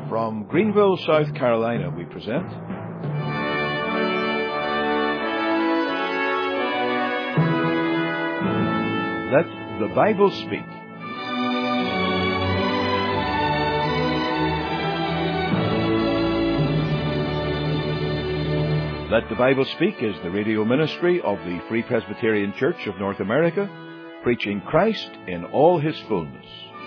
From Greenville, South Carolina, we present Let the Bible Speak. Let the Bible Speak is the radio ministry of the Free Presbyterian Church of North America, preaching Christ in all His fullness.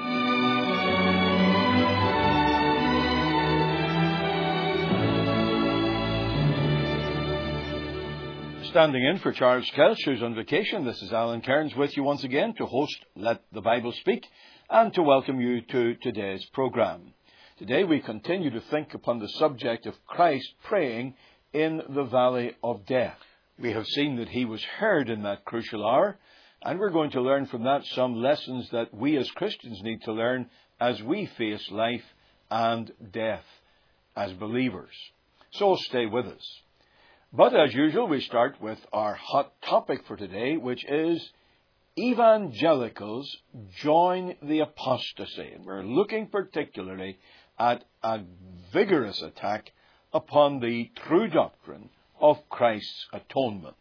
Standing in for Charles Kelch, who's on vacation, this is Alan Cairns with you once again to host Let the Bible Speak and to welcome you to today's program. Today we continue to think upon the subject of Christ praying in the valley of death. We have seen that He was heard in that crucial hour, and we're going to learn from that some lessons that we as Christians need to learn as we face life and death as believers. So stay with us. But as usual, we start with our hot topic for today, which is Evangelicals Join the Apostasy. And we're looking particularly at a vigorous attack upon the true doctrine of Christ's atonement.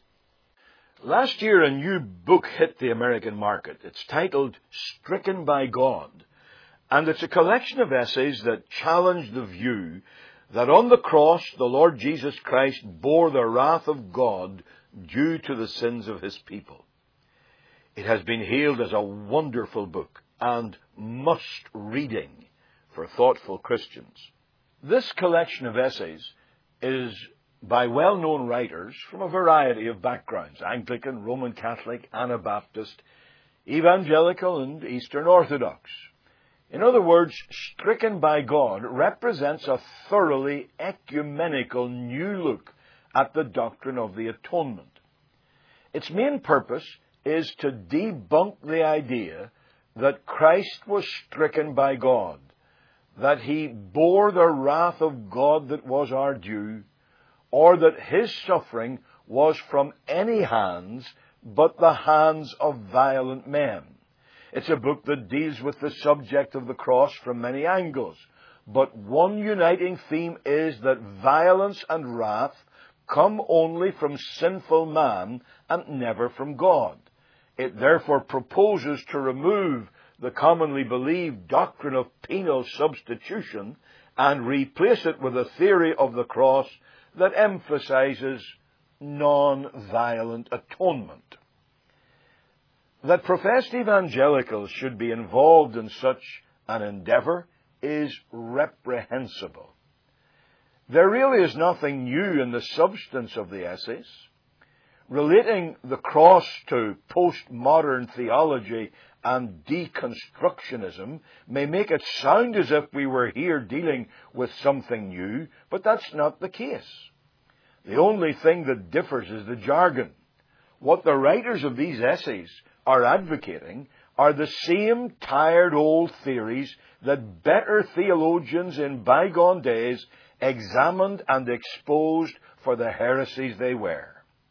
Last year, a new book hit the American market. It's titled Stricken by God, and it's a collection of essays that challenge the view that on the cross the Lord Jesus Christ bore the wrath of God due to the sins of His people. It has been hailed as a wonderful book and must reading for thoughtful Christians. This collection of essays is by well-known writers from a variety of backgrounds: Anglican, Roman Catholic, Anabaptist, Evangelical, and Eastern Orthodox. In other words, Stricken by God represents a thoroughly ecumenical new look at the doctrine of the atonement. Its main purpose is to debunk the idea that Christ was stricken by God, that He bore the wrath of God that was our due, or that His suffering was from any hands but the hands of violent men. It's a book that deals with the subject of the cross from many angles, but one uniting theme is that violence and wrath come only from sinful man and never from God. It therefore proposes to remove the commonly believed doctrine of penal substitution and replace it with a theory of the cross that emphasizes non-violent atonement. That professed evangelicals should be involved in such an endeavor is reprehensible. There really is nothing new in the substance of the essays. Relating the cross to postmodern theology and deconstructionism may make it sound as if we were here dealing with something new, but that's not the case. The only thing that differs is the jargon. What the writers of these essays are advocating are the same tired old theories that better theologians in bygone days examined and exposed for the heresies they were.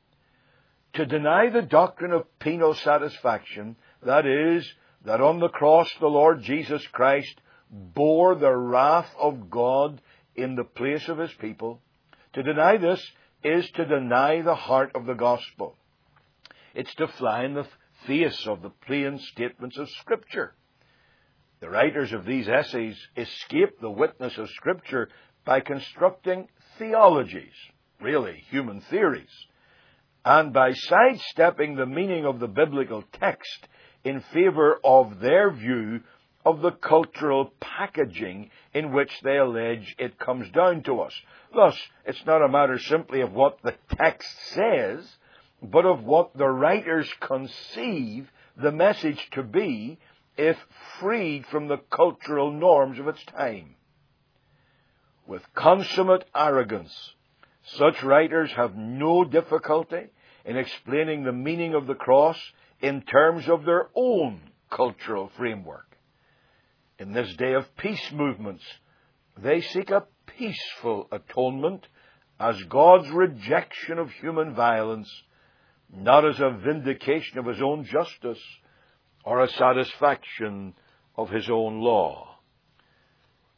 To deny the doctrine of penal satisfaction, that is, that on the cross the Lord Jesus Christ bore the wrath of God in the place of His people, to deny this is to deny the heart of the gospel. It's to fly in the face of the plain statements of Scripture. The writers of these essays escape the witness of Scripture by constructing theologies, really human theories, and by sidestepping the meaning of the biblical text in favor of their view of the cultural packaging in which they allege it comes down to us. Thus, it's not a matter simply of what the text says, but of what the writers conceive the message to be if freed from the cultural norms of its time. With consummate arrogance, such writers have no difficulty in explaining the meaning of the cross in terms of their own cultural framework. In this day of peace movements, they seek a peaceful atonement as God's rejection of human violence, not as a vindication of His own justice or a satisfaction of His own law.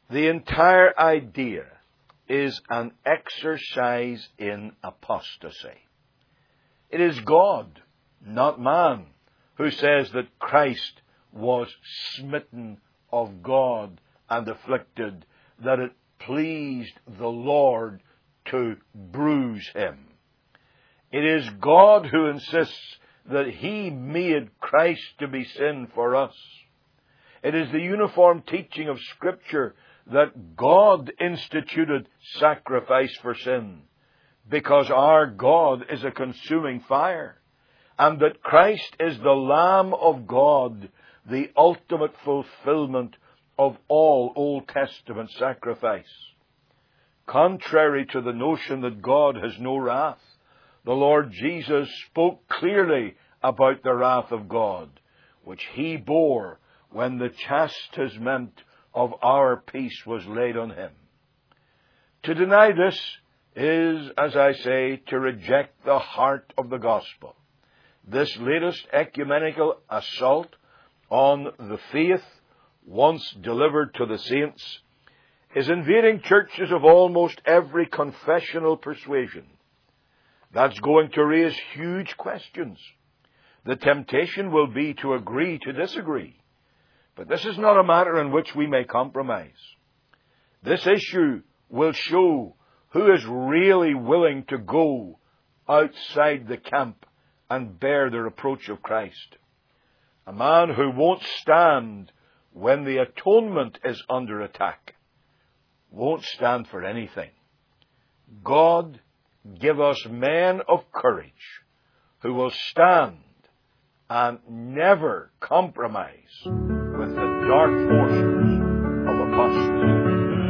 The entire idea is an exercise in apostasy. It is God, not man, who says that Christ was smitten of God and afflicted, that it pleased the Lord to bruise him. It is God who insists that he made Christ to be sin for us. It is the uniform teaching of Scripture that God instituted sacrifice for sin, because our God is a consuming fire, and that Christ is the Lamb of God, the ultimate fulfillment of all Old Testament sacrifice. Contrary to the notion that God has no wrath, the Lord Jesus spoke clearly about the wrath of God, which he bore when the chastisement of our peace was laid on him. To deny this is, as I say, to reject the heart of the gospel. This latest ecumenical assault on the faith once delivered to the saints is invading churches of almost every confessional persuasion. That's going to raise huge questions. The temptation will be to agree to disagree. But this is not a matter in which we may compromise. This issue will show who is really willing to go outside the camp and bear the reproach of Christ. A man who won't stand when the atonement is under attack won't stand for anything. God, give us men of courage who will stand and never compromise with the dark forces of apostasy.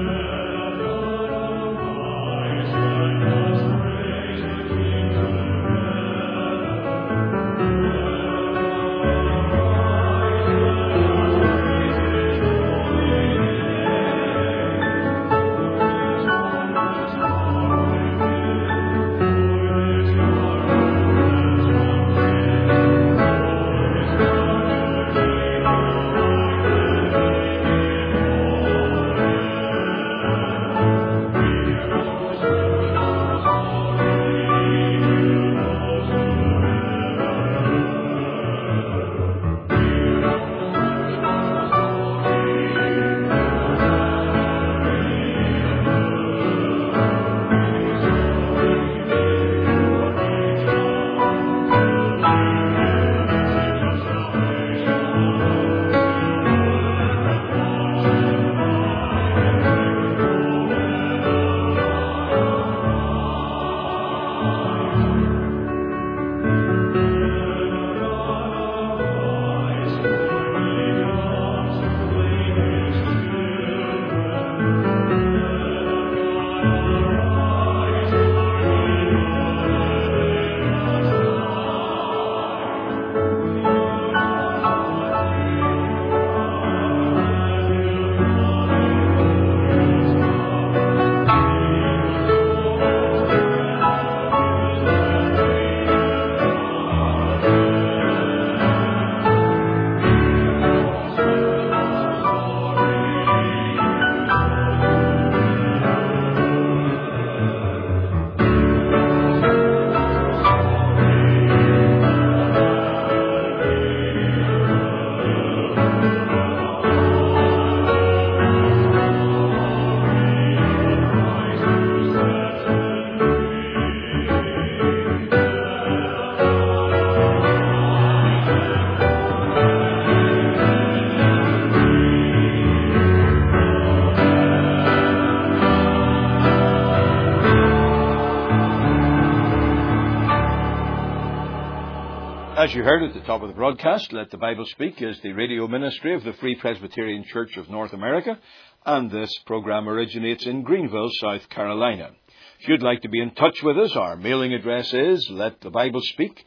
As you heard at the top of the broadcast, Let the Bible Speak is the radio ministry of the Free Presbyterian Church of North America, and this program originates in Greenville, South Carolina. If you'd like to be in touch with us, our mailing address is Let the Bible Speak,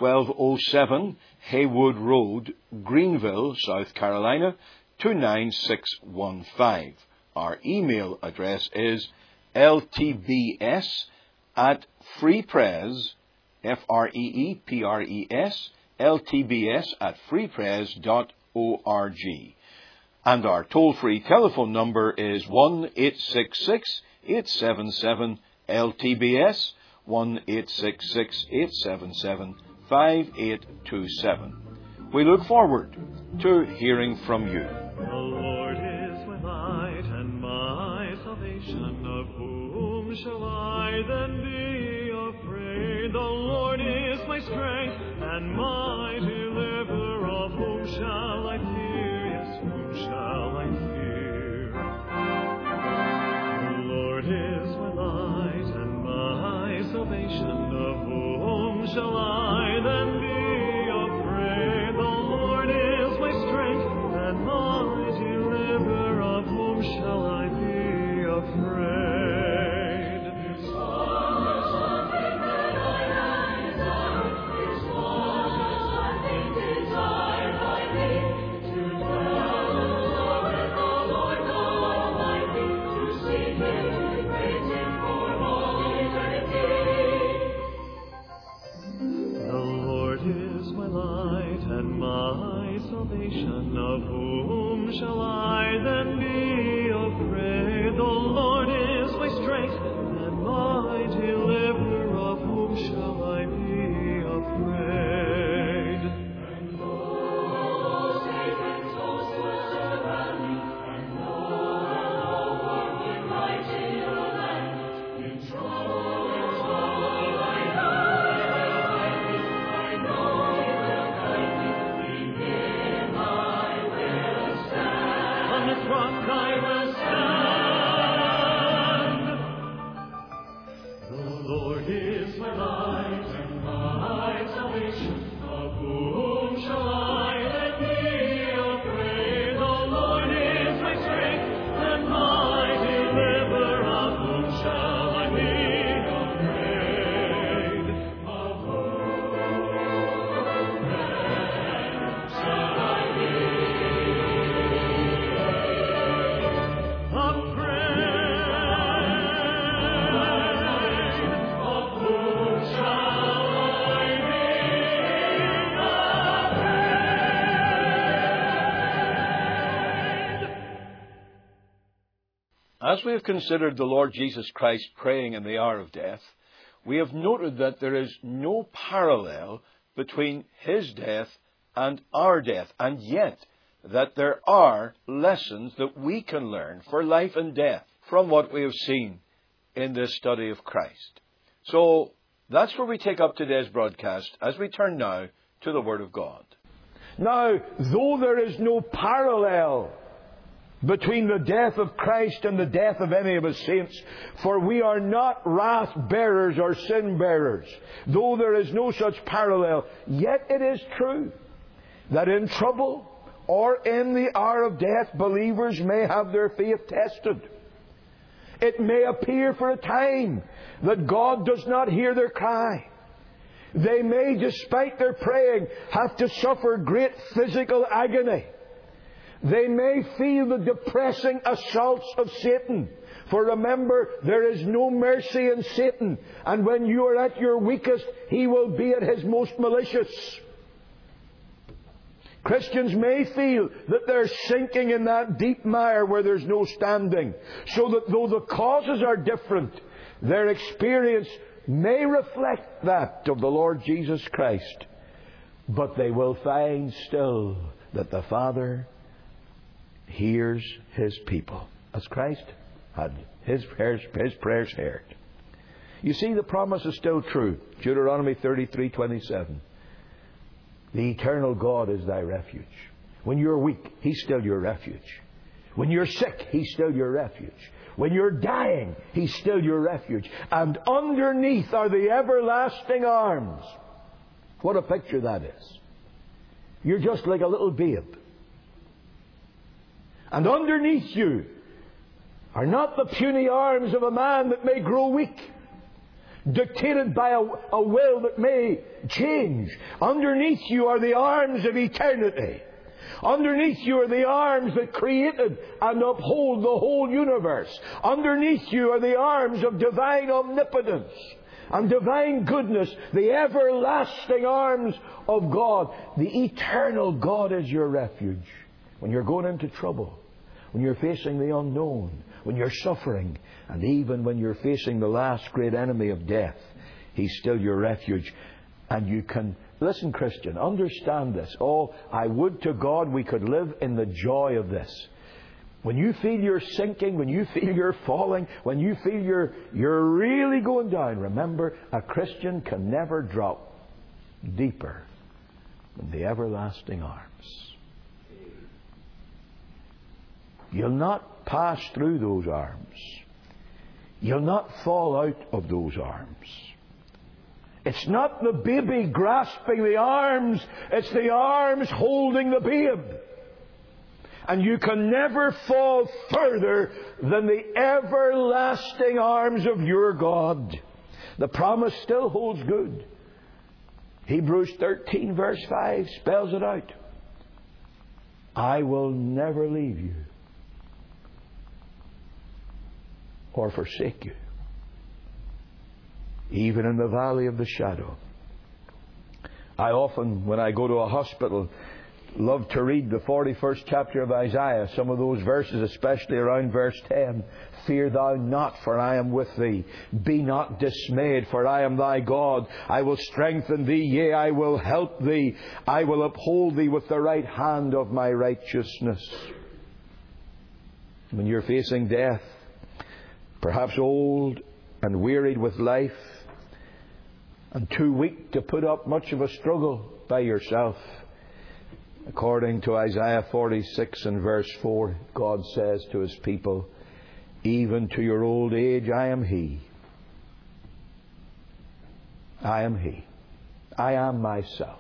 1207 Haywood Road, Greenville, South Carolina, 29615. Our email address is ltbs@freepres, FREEPRES, LTBS@freepres.org. And our toll-free telephone number is 1-866-877-LTBS, 1-866-877-5827. We look forward to hearing from you. The Lord is my light and my salvation. Of whom shall I then be afraid? The Lord is my strength and my deliverer. Of whom shall I fear? Yes, whom shall I fear? The Lord is my light and my salvation. Of whom shall I then be afraid? The Lord is my strength and my deliverer. Of whom shall I be afraid? Of whom shall I then be afraid? The Lord is my strength and my deliverer. Of whom shall I be afraid? And though Satan's host will surround me, and though working right in your land, in trouble I know you will guide me. On this rock I will stand. The Lord is my light and my salvation. Of whom shall I then be afraid? The Lord is my strength and my deliverer. Of whom shall I be afraid? Of whom shall I be As we have considered the Lord Jesus Christ praying in the hour of death, we have noted that there is no parallel between His death and our death, and yet that there are lessons that we can learn for life and death from what we have seen in this study of Christ. So that's where we take up today's broadcast as we turn now to the Word of God. Now, though there is no parallel between the death of Christ and the death of any of His saints, for we are not wrath bearers or sin bearers, though there is no such parallel, yet it is true that in trouble or in the hour of death, believers may have their faith tested. It may appear for a time that God does not hear their cry. They may, despite their praying, have to suffer great physical agony. They may feel the depressing assaults of Satan. For remember, there is no mercy in Satan. And when you are at your weakest, he will be at his most malicious. Christians may feel that they're sinking in that deep mire where there's no standing. So that though the causes are different, their experience may reflect that of the Lord Jesus Christ. But they will find still that the Father hears His people, as Christ had His prayers heard. You see, the promise is still true. Deuteronomy 33:27. The eternal God is thy refuge. When you're weak, He's still your refuge. When you're sick, He's still your refuge. When you're dying, He's still your refuge. And underneath are the everlasting arms. What a picture that is. You're just like a little babe. And underneath you are not the puny arms of a man that may grow weak, dictated by a will that may change. Underneath you are the arms of eternity. Underneath you are the arms that created and uphold the whole universe. Underneath you are the arms of divine omnipotence and divine goodness, the everlasting arms of God. The eternal God is your refuge. when you're going into trouble, when you're facing the unknown, when you're suffering, and even when you're facing the last great enemy of death, He's still your refuge. And you can, listen, Christian, understand this. Oh, I would to God we could live in the joy of this. When you feel you're sinking, when you feel you're falling, when you feel you're really going down, remember, a Christian can never drop deeper than the everlasting arms. You'll not pass through those arms. You'll not fall out of those arms. It's not the baby grasping the arms, it's the arms holding the babe. And you can never fall further than the everlasting arms of your God. The promise still holds good. Hebrews 13 verse 5 spells it out. I will never leave you or forsake you, even in the valley of the shadow. I often, when I go to a hospital, love to read the 41st chapter of Isaiah, some of those verses, especially around verse 10. Fear thou not, for I am with thee. Be not dismayed, for I am thy God. I will strengthen thee, yea, I will help thee. I will uphold thee with the right hand of my righteousness. When you're facing death, perhaps old and wearied with life, and too weak to put up much of a struggle by yourself, according to Isaiah 46 and verse 4, God says to His people, even to your old age I am He. I am He. I am myself.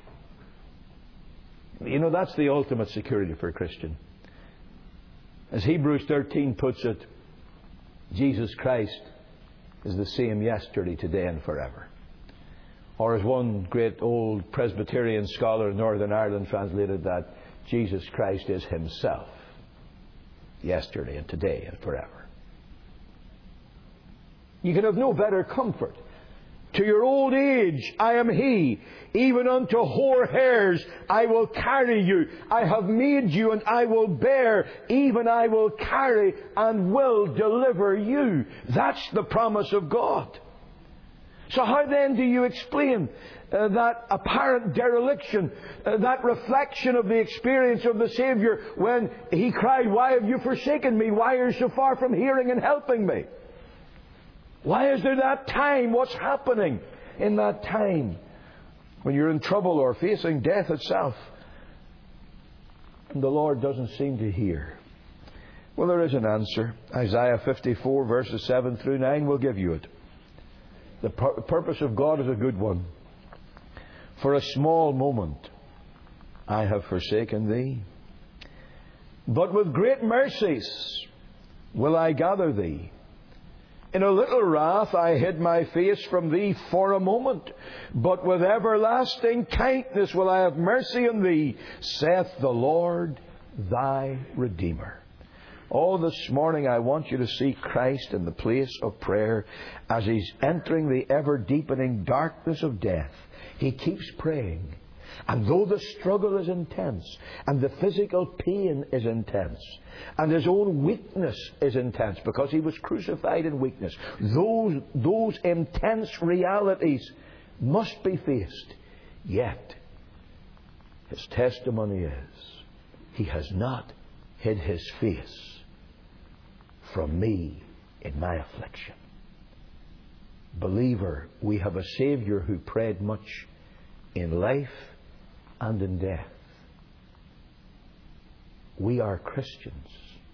You know, that's the ultimate security for a Christian. As Hebrews 13 puts it, Jesus Christ is the same yesterday, today and forever. Or as one great old Presbyterian scholar in Northern Ireland translated that, Jesus Christ is Himself, yesterday and today and forever. You can have no better comfort. To your old age I am He. Even unto hoar hairs I will carry you. I have made you and I will bear. Even I will carry and will deliver you. That's the promise of God. So how then do you explain that apparent dereliction, that reflection of the experience of the Saviour when He cried, why have you forsaken me? Why are you so far from hearing and helping me? Why is there that time? What's happening in that time when you're in trouble or facing death itself and the Lord doesn't seem to hear? Well, there is an answer. Isaiah 54 verses 7 through 9 will give you it. The purpose of God is a good one. For a small moment I have forsaken thee, but with great mercies will I gather thee. In a little wrath I hid my face from thee for a moment, but with everlasting kindness will I have mercy on thee, saith the Lord thy Redeemer. Oh, this morning I want you to see Christ in the place of prayer as He's entering the ever-deepening darkness of death. He keeps praying. And though the struggle is intense, and the physical pain is intense, and His own weakness is intense, because He was crucified in weakness, those intense realities must be faced. Yet, His testimony is, He has not hid His face from me in my affliction. Believer, we have a Saviour who prayed much in life and in death. We are Christians.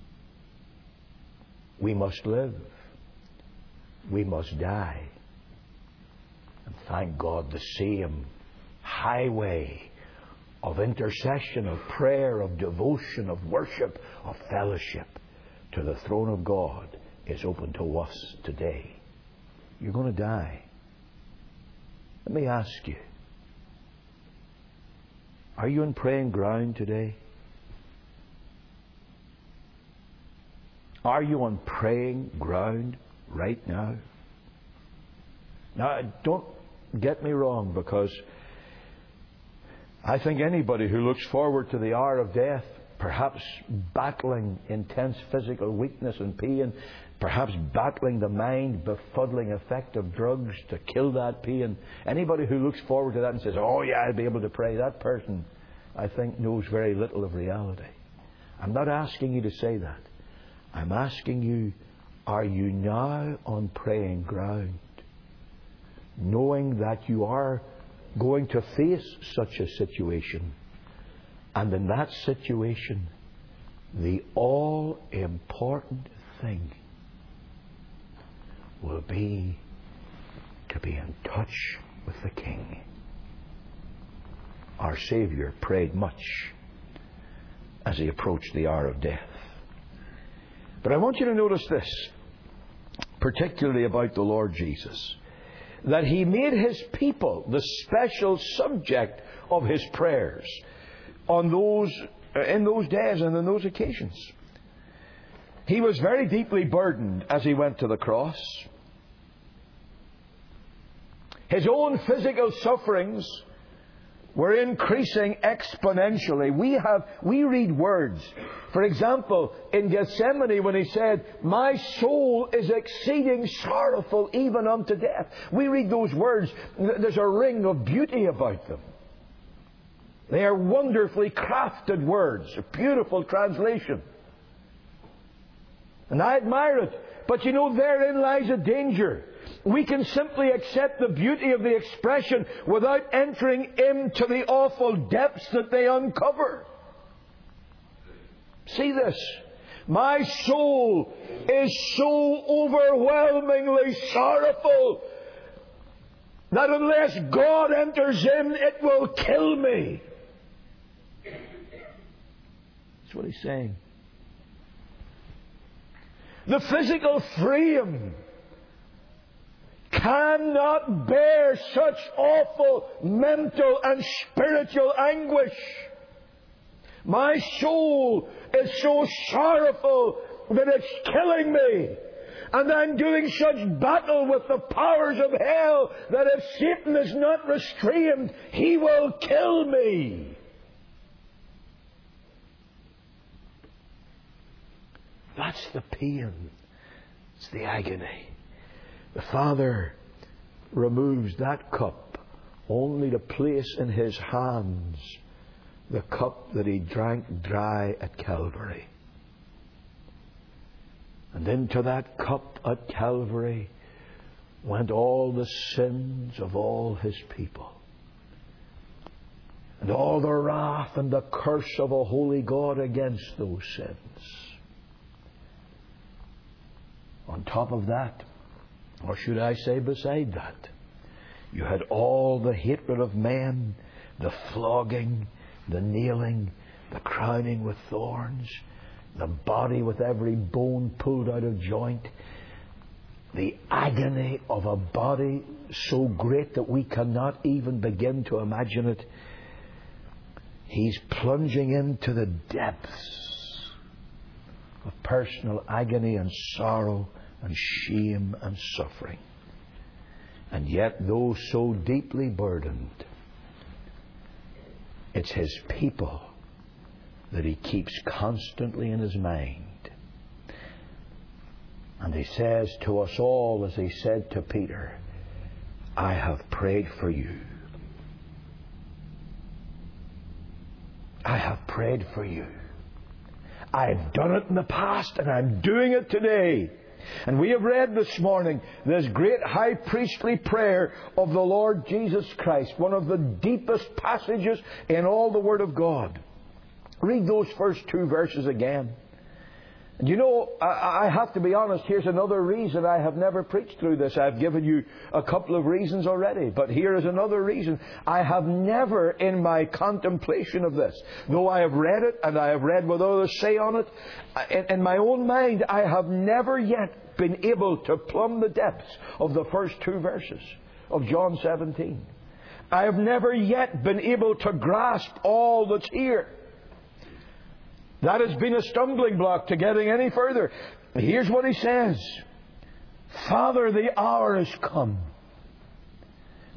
We must live. We must die. And thank God, the same highway of intercession, of prayer, of devotion, of worship, of fellowship to the throne of God is open to us today. You're going to die. Let me ask you, are you in praying ground today? Are you on praying ground right now? Now, don't get me wrong, because I think anybody who looks forward to the hour of death perhaps battling intense physical weakness and pain, perhaps battling the mind befuddling effect of drugs to kill that pain. Anybody who looks forward to that and says, oh yeah, I'll be able to pray, that person, I think, knows very little of reality. I'm not asking you to say that. I'm asking you, are you now on praying ground, knowing that you are going to face such a situation, and in that situation, the all-important thing will be to be in touch with the King. Our Saviour prayed much as He approached the hour of death. But I want you to notice this, particularly about the Lord Jesus, that He made His people the special subject of His prayers in those days and on those occasions. He was very deeply burdened as He went to the cross. His own physical sufferings were increasing exponentially. We read words. For example, in Gethsemane when He said, my soul is exceeding sorrowful even unto death. We read those words. There's a ring of beauty about them. They are wonderfully crafted words. A beautiful translation. And I admire it. But you know, therein lies a danger. We can simply accept the beauty of the expression without entering into the awful depths that they uncover. See this. My soul is so overwhelmingly sorrowful that unless God enters in, it will kill me. That's what He's saying. The physical frame cannot bear such awful mental and spiritual anguish. My soul is so sorrowful that it's killing me. And I'm doing such battle with the powers of hell that if Satan is not restrained, he will kill me. That's the pain. It's the agony. The Father removes that cup only to place in His hands the cup that He drank dry at Calvary. And into that cup at Calvary went all the sins of all His people. And all the wrath and the curse of a holy God against those sins. On top of that, or should I say beside that, you had all the hatred of men, the flogging, the nailing, the crowning with thorns, the body with every bone pulled out of joint, the agony of a body so great that we cannot even begin to imagine it. He's plunging into the depths of personal agony and sorrow and shame and suffering. And yet, though so deeply burdened, it's His people that He keeps constantly in His mind. And He says to us all, as He said to Peter, I have prayed for you. I have prayed for you. I've done it in the past and I'm doing it today. And we have read this morning this great high priestly prayer of the Lord Jesus Christ, one of the deepest passages in all the Word of God. Read those first two verses again. And you know, I have to be honest, here's another reason I have never preached through this. I've given you a couple of reasons already, but here is another reason. I have never, in my contemplation of this, though I have read it and I have read what others say on it, in my own mind, I have never yet been able to plumb the depths of the first two verses of John 17. I have never yet been able to grasp all that's here. That has been a stumbling block to getting any further. Here's what He says. Father, the hour is come.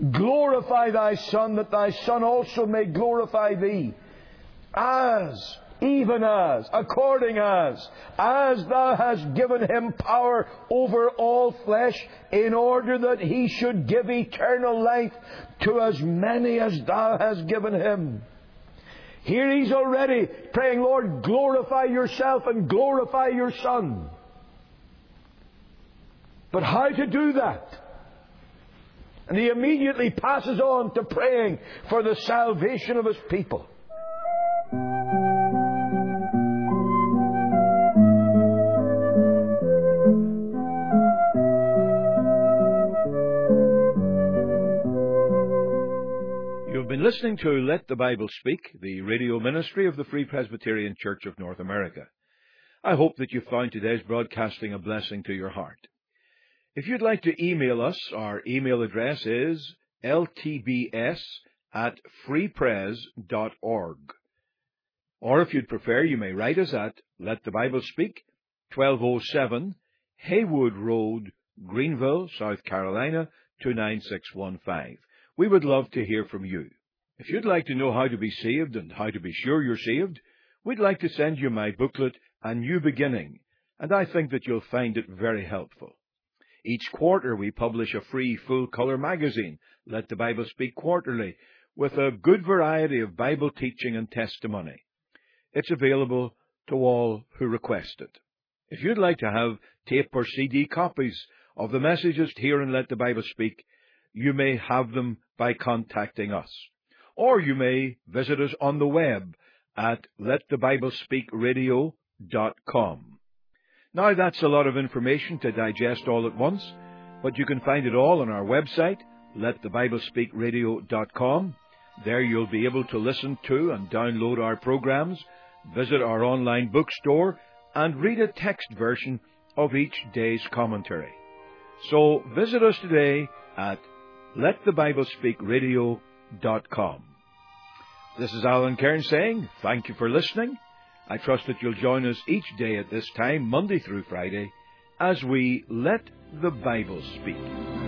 Glorify Thy Son, that Thy Son also may glorify Thee, as even as, according as thou hast given him power over all flesh, in order that he should give eternal life to as many as thou hast given him. Here he's already praying, Lord, glorify yourself and glorify your Son. But how to do that? And he immediately passes on to praying for the salvation of his people. You've been listening to Let the Bible Speak, the radio ministry of the Free Presbyterian Church of North America. I hope that you found today's broadcasting a blessing to your heart. If you'd like to email us, our email address is ltbs@freepres.org. Or if you'd prefer, you may write us at Let the Bible Speak, 1207 Haywood Road, Greenville, South Carolina, 29615. We would love to hear from you. If you'd like to know how to be saved and how to be sure you're saved, we'd like to send you my booklet, A New Beginning, and I think that you'll find it very helpful. Each quarter we publish a free full-color magazine, Let the Bible Speak Quarterly, with a good variety of Bible teaching and testimony. It's available to all who request it. If you'd like to have tape or CD copies of the messages here in Let the Bible Speak, you may have them by contacting us. Or you may visit us on the web at letthebiblespeakradio.com. Now, that's a lot of information to digest all at once, but you can find it all on our website, letthebiblespeakradio.com. There you'll be able to listen to and download our programs, visit our online bookstore, and read a text version of each day's commentary. So visit us today at letthebiblespeakradio.com. This is Alan Cairns saying thank you for listening. I trust that you'll join us each day at this time, Monday through Friday, as we Let the Bible Speak.